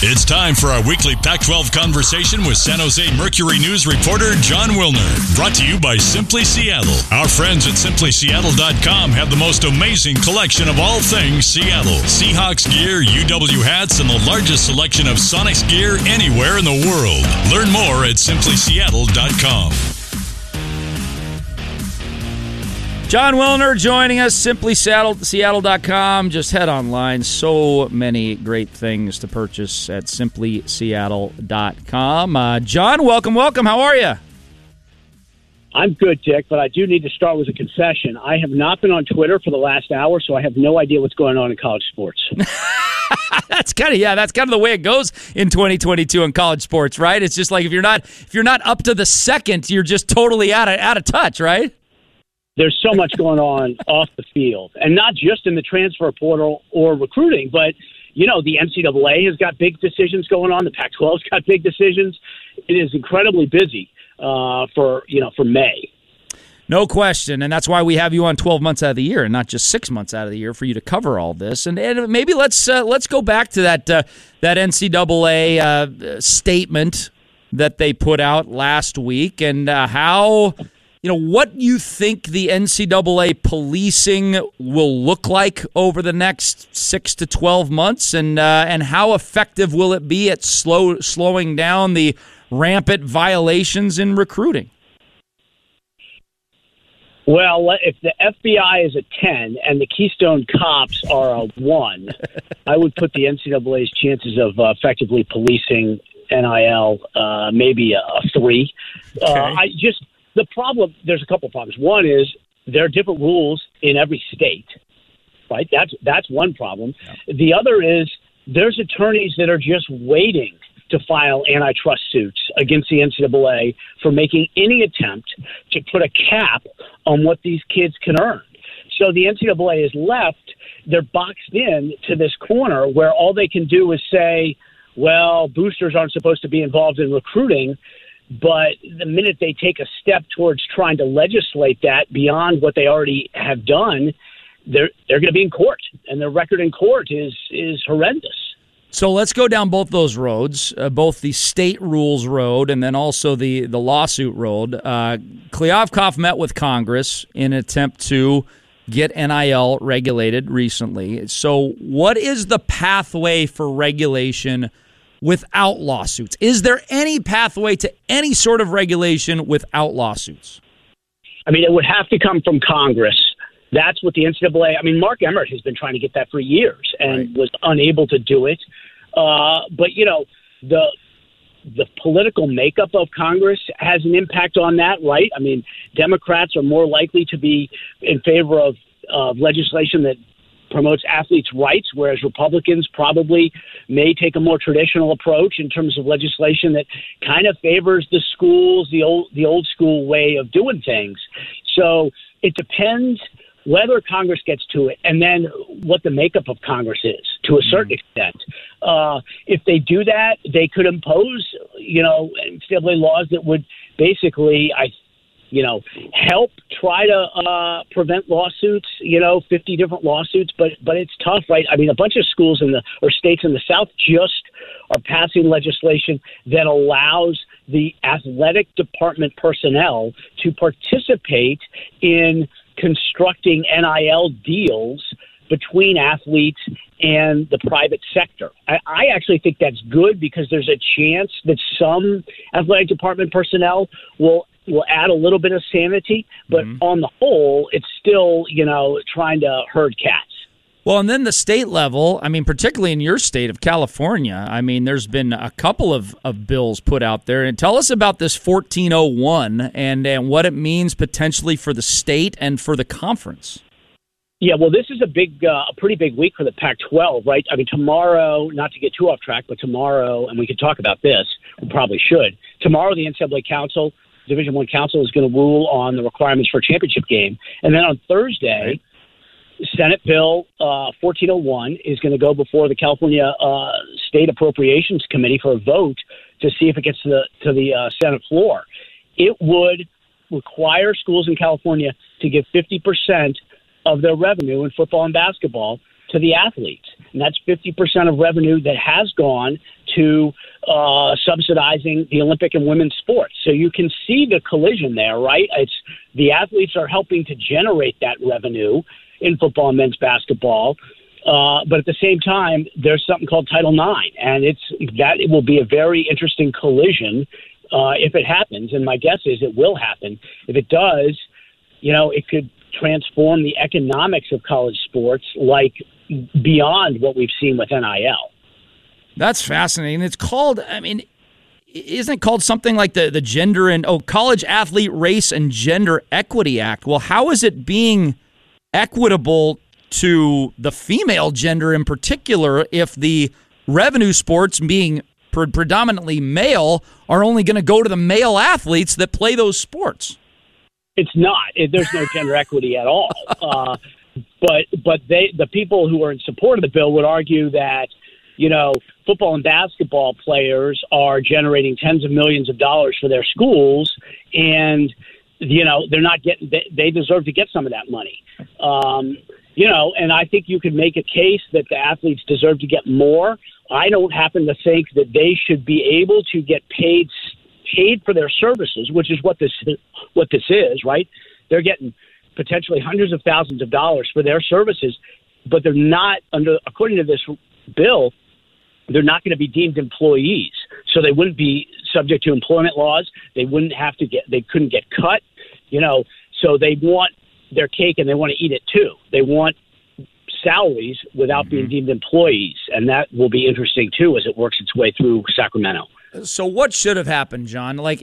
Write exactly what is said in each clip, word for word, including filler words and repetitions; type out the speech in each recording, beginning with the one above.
It's time for our weekly Pac twelve conversation with San Jose Mercury News reporter Jon Wilner. Brought to you by Simply Seattle. Our friends at simply seattle dot com have the most amazing collection of all things Seattle. Seahawks gear, U W hats, and the largest selection of Sonics gear anywhere in the world. Learn more at simply seattle dot com. Jon Wilner joining us, simply seattle dot com. Just head online. So many great things to purchase at simply seattle dot com. Uh, Jon, welcome, welcome. How are you? I'm good, Dick, but I do need to start with a confession. I have not been on Twitter for the last hour, so I have no idea what's going on in college sports. That's kind of yeah. That's kind of the way it goes in twenty twenty-two in college sports, right? It's just like if you're not if you're not up to the second, you're just totally out of out of touch, right? There's so much going on off the field, and not just in the transfer portal or recruiting, but, you know, the N C double A has got big decisions going on. The Pac twelve's got big decisions. It is incredibly busy uh, for, you know, for May. No question, and that's why we have you on twelve months out of the year and not just six months out of the year for you to cover all this. And, and maybe let's uh, let's go back to that uh, that N C double A uh, statement that they put out last week and uh, how... You know, what you think the N C double A policing will look like over the next six to twelve months, and uh, and how effective will it be at slow slowing down the rampant violations in recruiting? Well, if the F B I is a ten and the Keystone Cops are a one, I would put the N C double A's chances of uh, effectively policing N I L uh, maybe a, a three. Okay. Uh, I just... The problem, there's a couple of problems. One is there are different rules in every state, right? That's that's one problem. Yeah. The other is there's attorneys that are just waiting to file antitrust suits against the N C double A for making any attempt to put a cap on what these kids can earn. So the N C double A is left, they're boxed in to this corner where all they can do is say, well, boosters aren't supposed to be involved in recruiting. But the minute they take a step towards trying to legislate that beyond what they already have done, they're they're going to be in court, and their record in court is is horrendous. So let's go down both those roads, uh, both the state rules road and then also the, the lawsuit road. Uh, Kliavkoff met with Congress in an attempt to get N I L regulated recently. So what is the pathway for regulation without lawsuits? Is there any pathway to any sort of regulation without lawsuits? I mean, it would have to come from Congress. That's what the N C double A, I mean, Mark Emmert has been trying to get that for years and right. was unable to do it. Uh, but, you know, the the political makeup of Congress has an impact on that, right? I mean, Democrats are more likely to be in favor of uh, legislation that promotes athletes' rights, whereas Republicans probably may take a more traditional approach in terms of legislation that kind of favors the schools, the old the old school way of doing things. So it depends whether Congress gets to it and then what the makeup of Congress is to a certain mm-hmm. extent. Uh, if they do that, they could impose, you know, N C double A laws that would basically, I you know, help try to uh, prevent lawsuits, you know, fifty different lawsuits, but but it's tough, right? I mean, a bunch of schools in the or states in the South just are passing legislation that allows the athletic department personnel to participate in constructing N I L deals between athletes and the private sector. I, I actually think that's good because there's a chance that some athletic department personnel will will add a little bit of sanity, but mm-hmm. on the whole, it's still, you know, trying to herd cats. Well, and then the state level, I mean, particularly in your state of California, I mean, there's been a couple of, of bills put out there. And tell us about this fourteen oh one and, and what it means potentially for the state and for the conference. Yeah, well, this is a big, uh, a pretty big week for the Pac twelve, right? I mean, tomorrow, not to get too off track, but tomorrow, and we could talk about this, we probably should. Tomorrow, the N C double A Council, Division One Council, is going to rule on the requirements for a championship game. And then on Thursday, right. Senate Bill uh, fourteen oh one is going to go before the California uh, State Appropriations Committee for a vote to see if it gets to the, to the uh, Senate floor. It would require schools in California to give fifty percent of their revenue in football and basketball to the athletes. And that's fifty percent of revenue that has gone to uh, subsidizing the Olympic and women's sports. So you can see the collision there, right? It's the athletes are helping to generate that revenue in football and men's basketball. Uh, but at the same time, there's something called Title nine, and it's that it will be a very interesting collision uh, if it happens. And my guess is it will happen. If it does, you know, it could transform the economics of college sports like beyond what we've seen with N I L. That's fascinating. It's called, I mean, isn't it called something like the, the Gender and, oh, College Athlete Race and Gender Equity Act? Well, how is it being equitable to the female gender in particular if the revenue sports being pre- predominantly male are only going to go to the male athletes that play those sports? It's not. It, there's no gender equity at all. Uh, but but they the people who are in support of the bill would argue that, you know, football and basketball players are generating tens of millions of dollars for their schools, and, you know, they're not getting, they, they deserve to get some of that money. Um, you know, and I think you could make a case that the athletes deserve to get more. I don't happen to think that they should be able to get paid paid for their services, which is what this what this is, right? They're getting potentially hundreds of thousands of dollars for their services, but they're not under, according to this bill, they're not going to be deemed employees. So they wouldn't be subject to employment laws. They wouldn't have to get, they couldn't get cut, you know, so they want their cake and they want to eat it too. They want salaries without mm-hmm. being deemed employees. And that will be interesting too, as it works its way through Sacramento. So what should have happened, John? Like,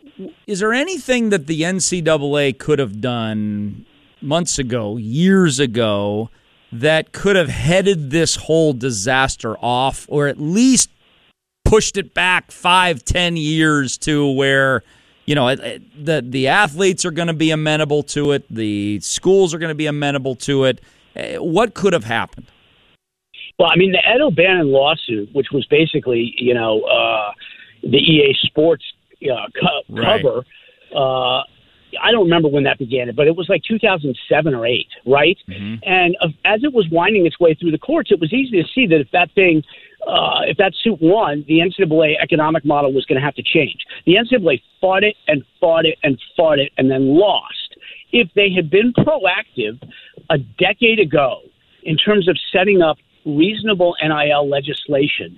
is there anything that the N C double A could have done months ago, years ago, that could have headed this whole disaster off, or at least pushed it back five, ten years to where, you know, the the athletes are going to be amenable to it, the schools are going to be amenable to it? What could have happened? Well, I mean, the Ed O'Bannon lawsuit, which was basically, you know, uh, the E A Sports uh, co- right. cover, uh, I don't remember when that began, but it was like two thousand seven or eight, right? Mm-hmm. And uh, as it was winding its way through the courts, it was easy to see that if that thing, uh, if that suit won, the N C double A economic model was going to have to change. The N C double A fought it and fought it and fought it and then lost. If they had been proactive a decade ago in terms of setting up reasonable N I L legislation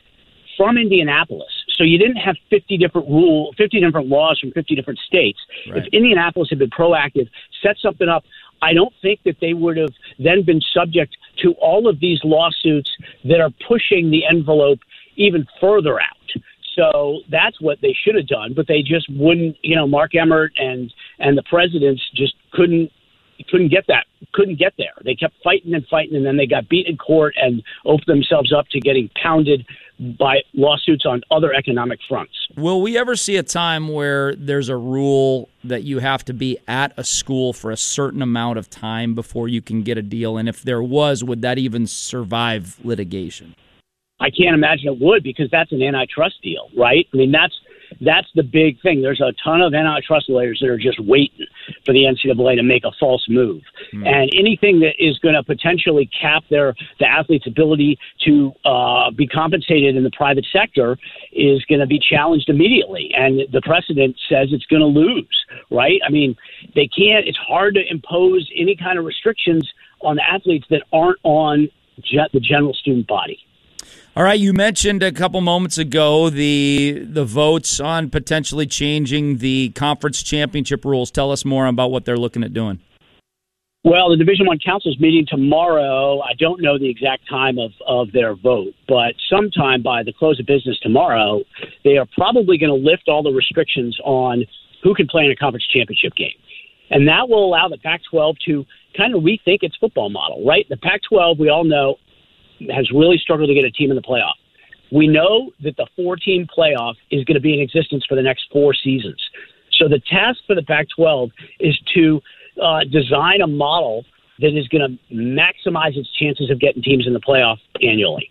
from Indianapolis, so you didn't have fifty different rule, fifty different laws from fifty different states. Right. If Indianapolis had been proactive, set something up, I don't think that they would have then been subject to all of these lawsuits that are pushing the envelope even further out. So that's what they should have done, but they just wouldn't. You know, Mark Emmert and and the presidents just couldn't couldn't get that, couldn't get there. They kept fighting and fighting, and then they got beat in court and opened themselves up to getting pounded by lawsuits on other economic fronts. Will we ever see a time where there's a rule that you have to be at a school for a certain amount of time before you can get a deal? And if there was, would that even survive litigation? I can't imagine it would, because that's an antitrust deal, right? I mean, that's that's the big thing. There's a ton of antitrust lawyers that are just waiting for the N C double A to make a false move. Mm. And anything that is going to potentially cap their the athlete's ability to uh, be compensated in the private sector is going to be challenged immediately. And the precedent says it's going to lose, right? I mean, they can't. It's hard to impose any kind of restrictions on the athletes that aren't on ge- the general student body. All right, you mentioned a couple moments ago the the votes on potentially changing the conference championship rules. Tell us more about what they're looking at doing. Well, the Division One Council is meeting tomorrow. I don't know the exact time of, of their vote, but sometime by the close of business tomorrow, they are probably going to lift all the restrictions on who can play in a conference championship game. And that will allow the Pac twelve to kind of rethink its football model, right? The Pac twelve, we all know, has really struggled to get a team in the playoff. We know that the four-team playoff is going to be in existence for the next four seasons. So the task for the Pac twelve is to uh, design a model that is going to maximize its chances of getting teams in the playoff annually.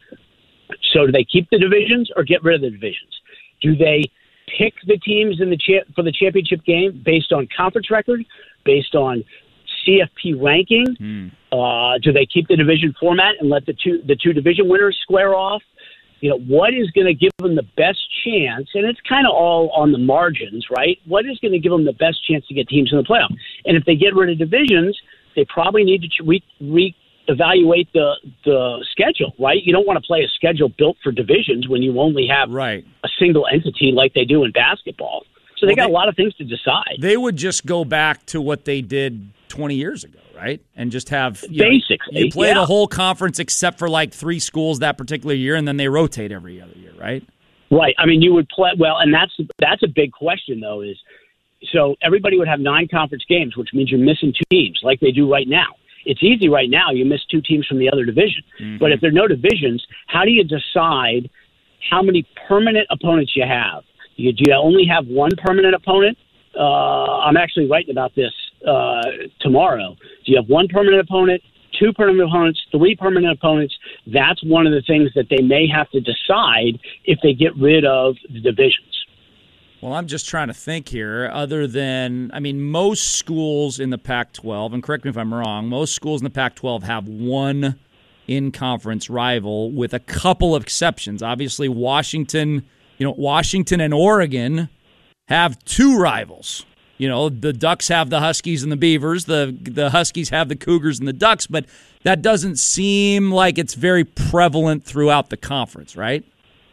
So do they keep the divisions or get rid of the divisions? Do they pick the teams in the cha- for the championship game based on conference record, based on C F P ranking? Hmm. Uh, do they keep the division format and let the two the two division winners square off? you know, what is going to give them the best chance, and it's kind of all on the margins, right? What is going to give them the best chance to get teams in the playoff? And if they get rid of divisions, they probably need to re, re evaluate the the schedule, right? You don't want to play a schedule built for divisions when you only have right. a single entity like they do in basketball. So they well, got they, a lot of things to decide. They would just go back to what they did twenty years ago, right? And just have you basically know, you play yeah. the whole conference except for like three schools that particular year, and then they rotate every other year, right? Right. I mean, you would play well, and that's that's a big question though. Is so everybody would have nine conference games, which means you're missing two teams, like they do right now. It's easy right now. You miss two teams from the other division. Mm-hmm. But if there are no divisions, how do you decide how many permanent opponents you have? Do you, do you only have one permanent opponent? Uh, I'm actually writing about this uh, tomorrow. Do you have one permanent opponent, two permanent opponents, three permanent opponents? That's one of the things that they may have to decide if they get rid of the divisions. Well, I'm just trying to think here, other than, I mean, most schools in the Pac twelve, and correct me if I'm wrong, most schools in the Pac twelve have one in-conference rival with a couple of exceptions. Obviously, Washington, you know, Washington and Oregon have two rivals. You know, the Ducks have the Huskies and the Beavers, the the Huskies have the Cougars and the Ducks, but that doesn't seem like it's very prevalent throughout the conference, right?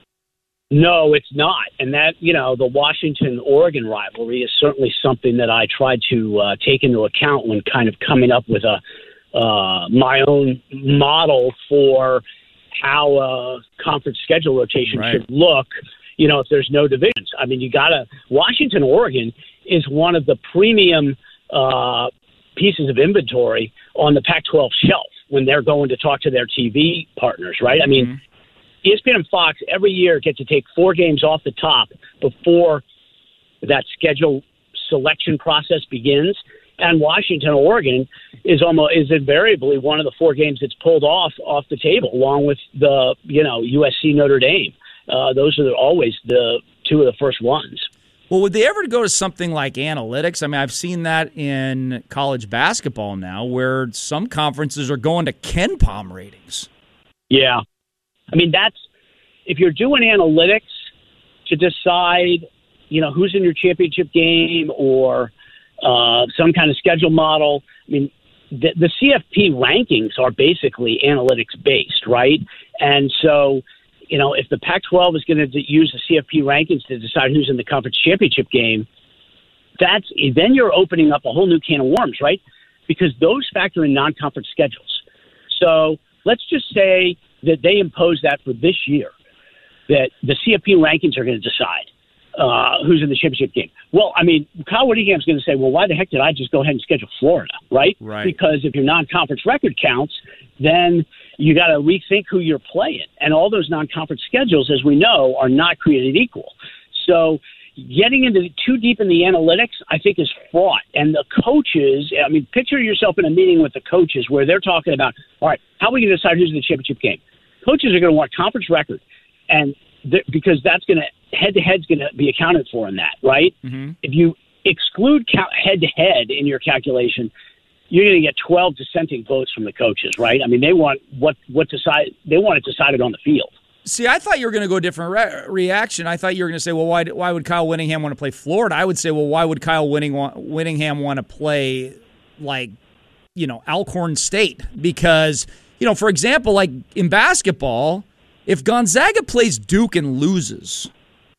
No, it's not. And that, you know, the Washington-Oregon rivalry is certainly something that I tried to uh, take into account when kind of coming up with a uh, my own model for how a conference schedule rotation right. should look, you know, if there's no divisions. I mean, you got to – Washington-Oregon is one of the premium uh, pieces of inventory on the Pac twelve shelf when they're going to talk to their T V partners, right? I mean mm-hmm. – E S P N and Fox every year get to take four games off the top before that schedule selection process begins. And Washington, Oregon is almost is invariably one of the four games that's pulled off off the table, along with the you know U S C Notre Dame. Uh, those are always the two of the first ones. Well, would they ever go to something like analytics? I mean, I've seen that in college basketball now, where some conferences are going to Ken Pom ratings. Yeah. I mean, that's if you're doing analytics to decide, you know, who's in your championship game or uh, some kind of schedule model. I mean, the, the C F P rankings are basically analytics based, right? And so, you know, if the Pac twelve is going to use the C F P rankings to decide who's in the conference championship game, that's then you're opening up a whole new can of worms, right? Because those factor in non-conference schedules. So let's just say that they impose that for this year, that the C F P rankings are going to decide uh, who's in the championship game. Well, I mean, Kyle Whittingham's going to say, well, why the heck did I just go ahead and schedule Florida, right? Right. Because if your non-conference record counts, then you got to rethink who you're playing. And all those non-conference schedules, as we know, are not created equal. So getting into too deep in the analytics, I think, is fraught. And the coaches, I mean, picture yourself in a meeting with the coaches where they're talking about, all right, how are we going to decide who's in the championship game? Coaches are going to want conference record, and th- because that's going to head-to-head's going to be accounted for in that, right? Mm-hmm. If you exclude ca- head-to-head in your calculation, you're going to get twelve dissenting votes from the coaches, right? I mean, they want what what decide they want it decided on the field. See, I thought you were going to go a different re- reaction. I thought you were going to say, well, why why would Kyle Whittingham want to play Florida? I would say, well, why would Kyle Whitting- Whittingham want to play, like, you know, Alcorn State? Because, you know, for example, like in basketball, if Gonzaga plays Duke and loses,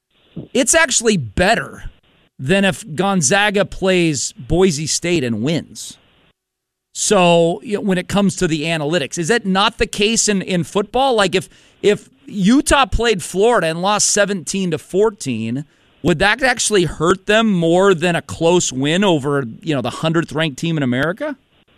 it's actually better than if Gonzaga plays Boise State and wins. So, you know, when it comes to the analytics, is that not the case in, in football? Like if if Utah played Florida and lost seventeen to fourteen, would that actually hurt them more than a close win over, you know, the hundredth ranked team in America?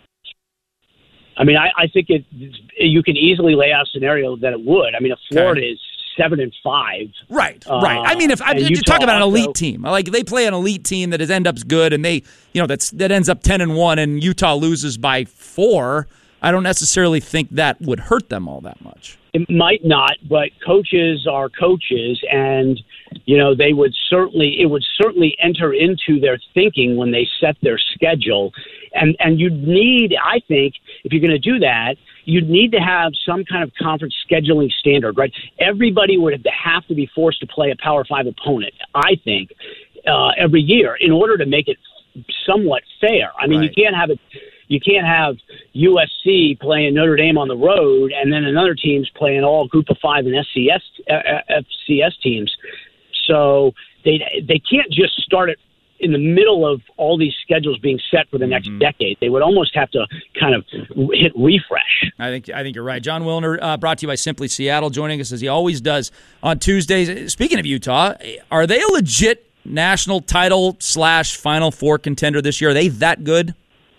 I mean, I, I think it. You can easily lay out a scenario that it would. I mean, if Florida okay. is seven and five, right, uh, right. I mean, if I you talk about an elite also, team, like they play an elite team that is end up good, and they, you know, that's that ends up ten and one, and Utah loses by four. I don't necessarily think that would hurt them all that much. It might not, but coaches are coaches, and you know they would certainly it would certainly enter into their thinking when they set their schedule, and and you need, I think, if you're going to do that, you'd need to have some kind of conference scheduling standard, right? Everybody would have to be forced to play a Power Five opponent, I think, uh, every year in order to make it somewhat fair. I mean, right. you can't have it. You can't have U S C playing Notre Dame on the road and then another team's playing all Group of Five and S C S, uh, F C S teams. So they they can't just start it in the middle of all these schedules being set for the next mm-hmm. decade. They would almost have to kind of hit refresh. I think I think you're right. John Wilner, uh, brought to you by Simply Seattle, joining us as he always does on Tuesdays. Speaking of Utah, are they a legit national title slash Final Four contender this year? Are they that good?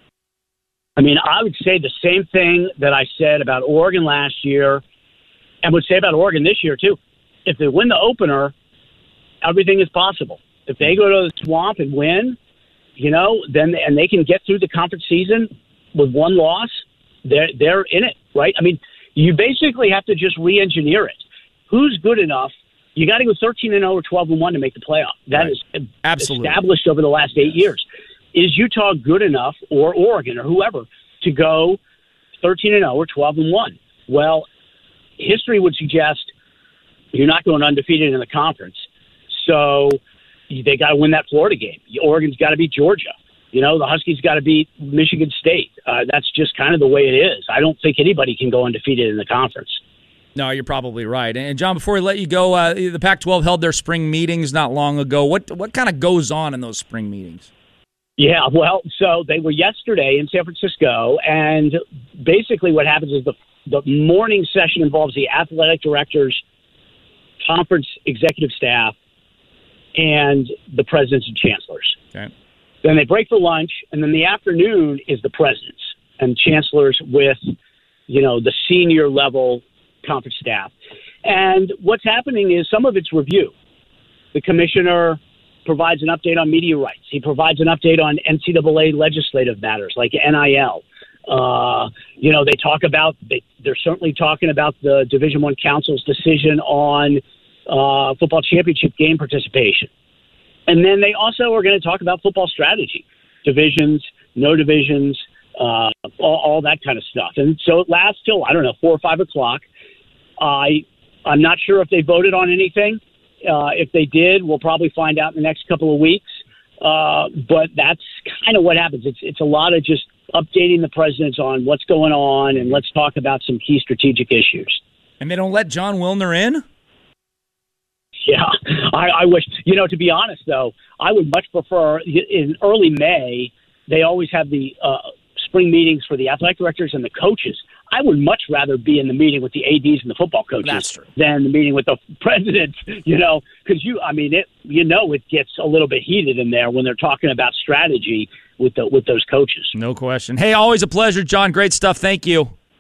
I mean, I would say the same thing that I said about Oregon last year and would say about Oregon this year, too. If they win the opener, everything is possible. If they go to the Swamp and win, you know, then and they can get through the conference season with one loss, they're, they're in it, right? I mean, you basically have to just re-engineer it. Who's good enough? You got to go thirteen and oh or twelve and one to make the playoff. That right. is Absolutely. established over the last eight yes. years. Is Utah good enough, or Oregon or whoever, to go thirteen and oh or twelve and one? Well, history would suggest you're not going undefeated in the conference. So they got to win that Florida game. Oregon's got to beat Georgia. You know, the Huskies got to beat Michigan State. Uh, that's just kind of the way it is. I don't think anybody can go undefeated in the conference. No, you're probably right. And, John, before we let you go, uh, the Pac twelve held their spring meetings not long ago. What what kind of goes on in those spring meetings? Yeah, well, so they were yesterday in San Francisco, and basically what happens is the the morning session involves the athletic directors, conference executive staff, and the presidents and chancellors. Okay. Then they break for lunch, and then the afternoon is the presidents and chancellors with, you know, the senior level conference staff. And what's happening is some of it's review. The commissioner provides an update on media rights. He provides an update on N C double A legislative matters like N I L. Uh, you know, they talk about, they, they're certainly talking about the Division I Council's decision on uh, football championship game participation. And then they also are going to talk about football strategy, divisions, no divisions, uh, all, all that kind of stuff. And so it lasts till, I don't know, four or five o'clock. I, I'm not sure if they voted on anything. Uh, if they did, we'll probably find out in the next couple of weeks. Uh, but that's kind of what happens. It's it's a lot of just updating the presidents on what's going on, and let's talk about some key strategic issues. And they don't let John Wilner in? Yeah, I, I wish. You know, to be honest, though, I would much prefer in early May, they always have the uh, spring meetings for the athletic directors and the coaches. I would much rather be in the meeting with the A Ds and the football coaches than the meeting with the presidents, you know, because you, I mean, it, you know, it gets a little bit heated in there when they're talking about strategy with the, with those coaches. No question. Hey, always a pleasure, John. Great stuff. Thank you.